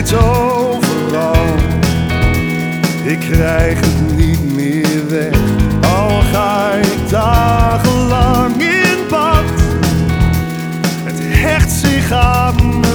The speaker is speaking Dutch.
zit overal. Ik krijg het niet meer weg, al ga ik dagenlang in bad. Het hecht zich aan